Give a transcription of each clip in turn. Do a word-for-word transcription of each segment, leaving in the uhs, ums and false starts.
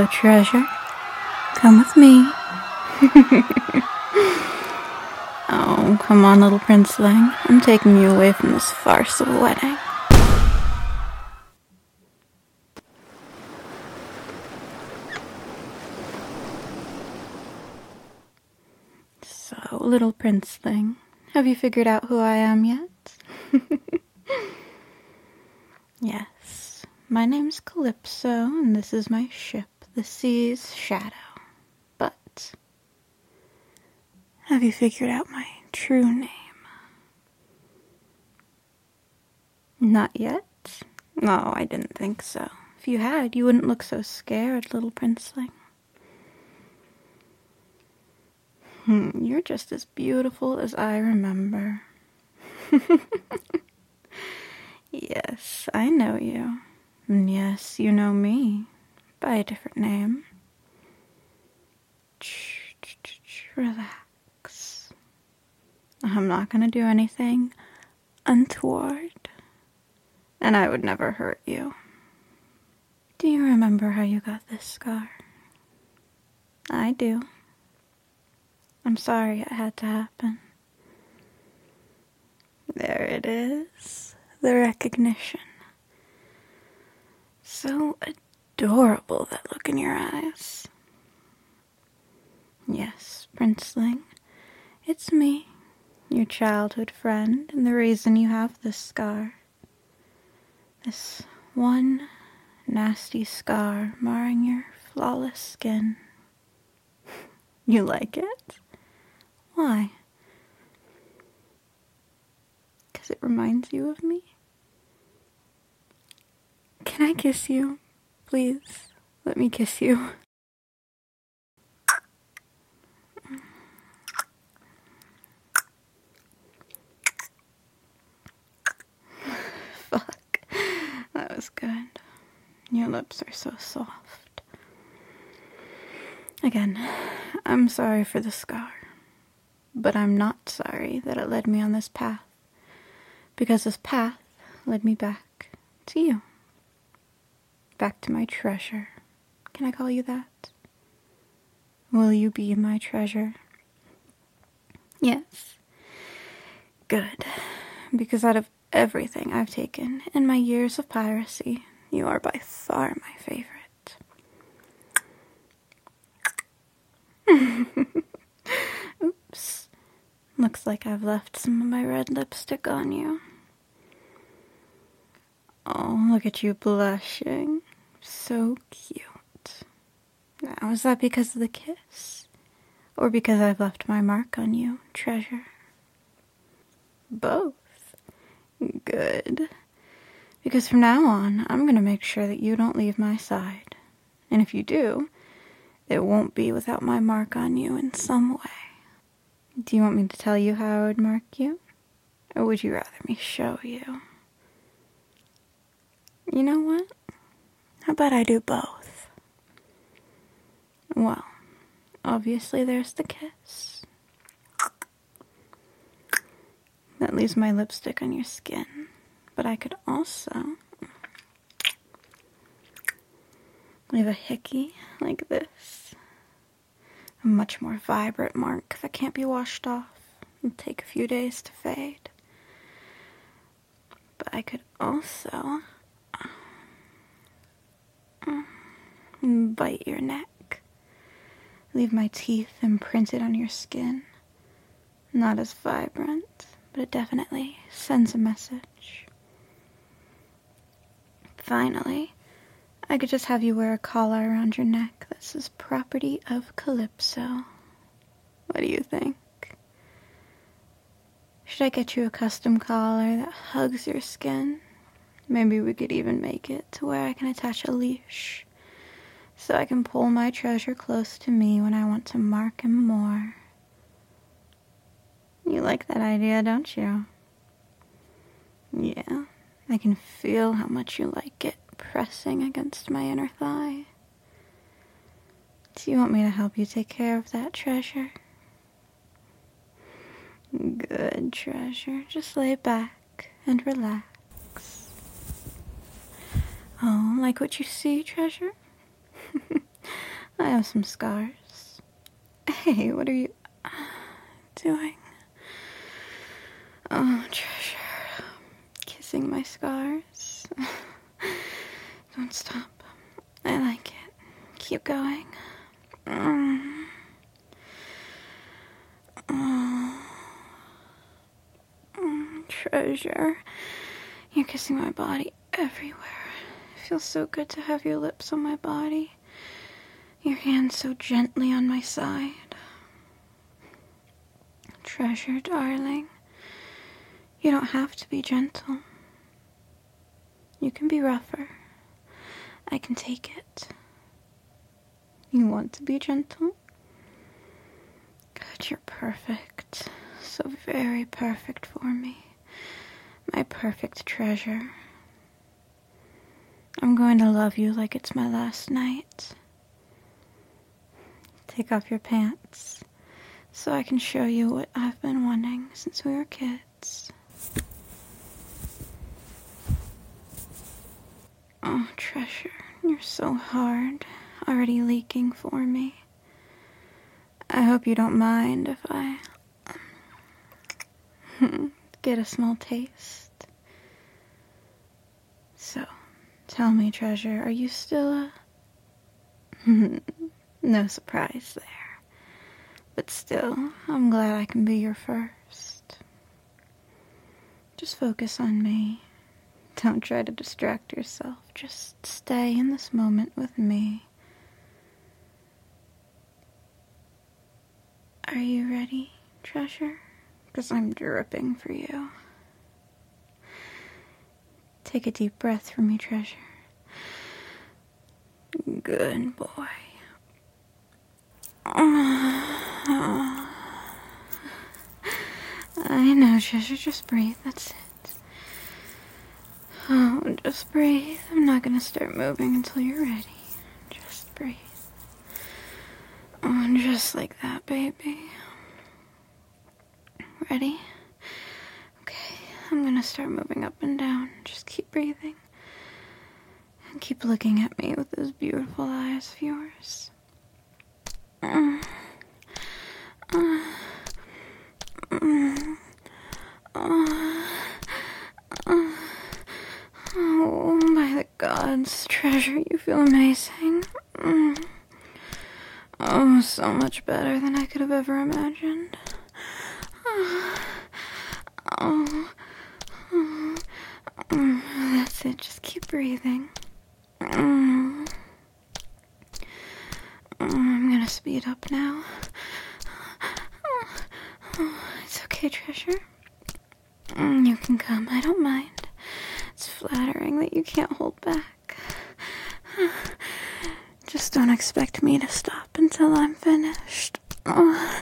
So, treasure, come with me. Oh, come on, little princeling. I'm taking you away from this farce of a wedding. So, little princeling, have you figured out who I am yet? Yes, my name's Calypso, and this is my ship, the Sea's Shadow. But have you figured out my true name? Not yet? No, I didn't think so. If you had, you wouldn't look so scared, little princeling. Hmm, you're just as beautiful as I remember. Yes, I know you. And yes, you know me, by a different name. Shh, shh, shh, shh, relax. I'm not gonna do anything untoward, and I would never hurt you. Do you remember how you got this scar? I do. I'm sorry it had to happen. There it is, the recognition. So adorable, that look in your eyes. Yes, princeling, it's me, your childhood friend, and the reason you have this scar. This one nasty scar marring your flawless skin. You like it? Why? Because it reminds you of me? Can I kiss you? Please, let me kiss you. Fuck, that was good. Your lips are so soft. Again, I'm sorry for the scar, but I'm not sorry that it led me on this path, because this path led me back to you. Back to my treasure. Can I call you that? Will you be my treasure? Yes. Good. Because out of everything I've taken in my years of piracy, you are by far my favorite. Oops. Looks like I've left some of my red lipstick on you. Oh, look at you blushing. So cute. Now, is that because of the kiss? Or because I've left my mark on you, treasure? Both. Good. Because from now on, I'm going to make sure that you don't leave my side. And if you do, it won't be without my mark on you in some way. Do you want me to tell you how I would mark you? Or would you rather me show you? You know what? How about I do both? Well, obviously there's the kiss. That leaves my lipstick on your skin. But I could also leave a hickey like this. A much more vibrant mark that can't be washed off and take a few days to fade. But I could also bite your neck. Leave my teeth imprinted on your skin. Not as vibrant, but it definitely sends a message. Finally, I could just have you wear a collar around your neck that says property of Calypso. What do you think? Should I get you a custom collar that hugs your skin? Maybe we could even make it to where I can attach a leash, so I can pull my treasure close to me when I want to mark him more. You like that idea, don't you? Yeah, I can feel how much you like it pressing against my inner thigh. Do you want me to help you take care of that treasure? Good, treasure. Just lay back and relax. Oh, like what you see, treasure? I have some scars. Hey, what are you doing? Oh, treasure. Kissing my scars. Don't stop. I like it. Keep going. Mm. Oh. Mm, treasure. You're kissing my body everywhere. It feels so good to have your lips on my body. Your hands so gently on my side. Treasure, darling. You don't have to be gentle. You can be rougher. I can take it. You want to be gentle? Good, you're perfect. So very perfect for me. My perfect treasure. I'm going to love you like it's my last night. Take off your pants so I can show you what I've been wanting since we were kids. Oh, treasure, you're so hard, already leaking for me. I hope you don't mind if I get a small taste. So, tell me, treasure, are you still a... No surprise there. But still, I'm glad I can be your first. Just focus on me. Don't try to distract yourself. Just stay in this moment with me. Are you ready, treasure? Because I'm dripping for you. Take a deep breath for me, treasure. Good boy. I know, treasure, just breathe, that's it. Oh, just breathe. I'm not gonna start moving until you're ready. Just breathe. Oh, just like that, baby. Ready? Okay, I'm gonna start moving up and down. Just keep breathing. And keep looking at me with those beautiful eyes of yours. Mm. Uh. Mm. Uh. Uh. Oh, by the gods, treasure, you feel amazing. Mm. Oh, so much better than I could have ever imagined. Oh, oh, oh, oh. That's it, just keep breathing. Mm. Oh, I'm gonna speed up now. Oh, oh, it's okay, treasure. Mm, you can come, I don't mind. It's flattering that you can't hold back. Just don't expect me to stop until I'm finished. Oh,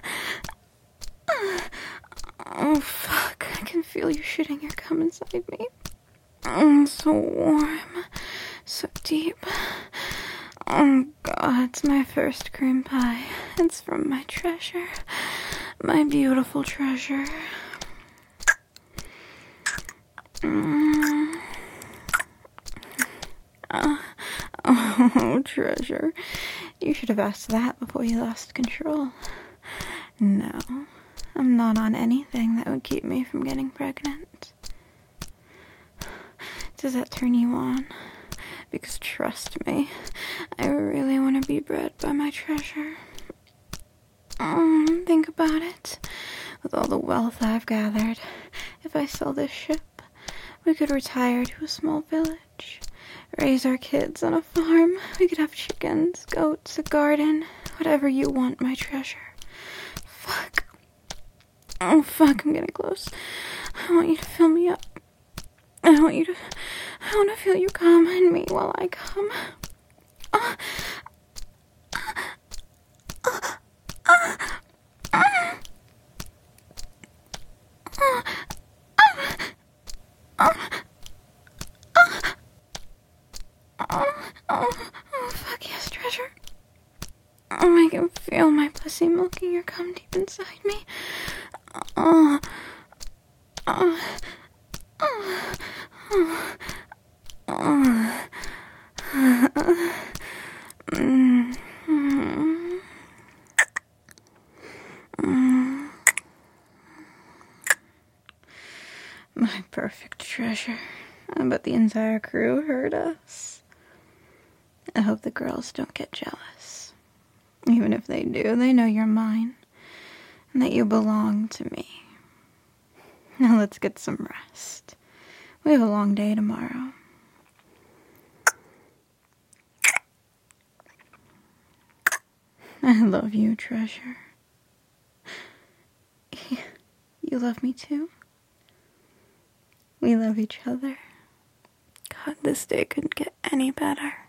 oh fuck. I can feel you shitting your cum inside me. Oh, so warm. So deep. Oh God, it's my first cream pie. It's from my treasure. My beautiful treasure. Mm. Uh, oh, treasure. You should have asked that before you lost control. No, I'm not on anything that would keep me from getting pregnant. Does that turn you on? Because trust me, I really want to be bred by my treasure. Um, think about it. With all the wealth I've gathered, if I sell this ship, we could retire to a small village, raise our kids on a farm. We could have chickens, goats, a garden, whatever you want, my treasure. Fuck. Oh, fuck, I'm getting close. I want you to fill me up. I want you to... I want to feel you come in me while I come. Uh, uh, uh, uh, Oh, oh, fuck yes, treasure. Oh, I can feel my pussy milking your cum deep inside me. Oh, oh, oh, oh, oh. Mm, mm, My perfect treasure. I bet the entire crew heard us. I hope the girls don't get jealous. Even if they do, they know you're mine, and that you belong to me. Now let's get some rest. We have a long day tomorrow. I love you, treasure. You love me too? We love each other. God, this day couldn't get any better.